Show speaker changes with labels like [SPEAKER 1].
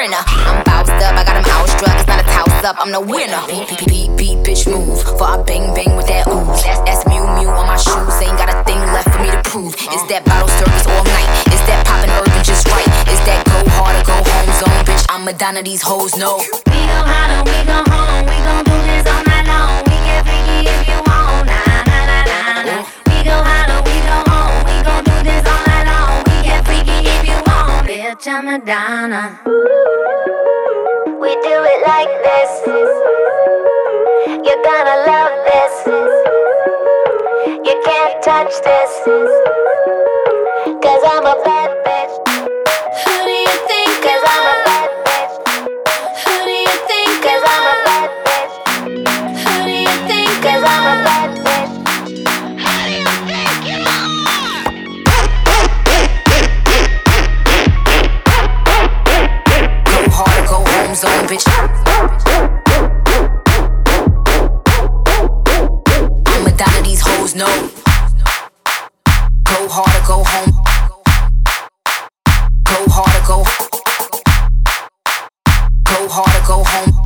[SPEAKER 1] sprinter. I'm bounced up, I got him outstruck. It's not a toss up, I'm the winner. Beat, bitch, move. For I bang, bang with that ooze. That's Mew Mew on my shoes. Ain't got a thing left for me to prove. It's that bottle service all night. It's that poppin' urban just right. It's that go hard or go home zone, bitch. I'm Madonna, these hoes know.
[SPEAKER 2] We gon' holler, we gon' home. We gon' do this all night long. We get freaky if you want. Nah, nah, nah, nah, nah. We gon' holler, we gon' home. We gon' do this all night long. We get freaky if you want. Bitch, I'm Madonna. We do it like this. You're gonna love this. You can't touch this. 'Cause I'm a bad bitch. Who do you think? 'Cause I'm a bad bitch. Who do you think? 'Cause I'm a bad bitch. Who do you think? 'Cause I'm a bad bitch. Who do you think you are?
[SPEAKER 1] Go hard or go home zone, bitch. I'm Madonna, these hoes know. Go hard or go home. Go hard or go. Go hard or go home.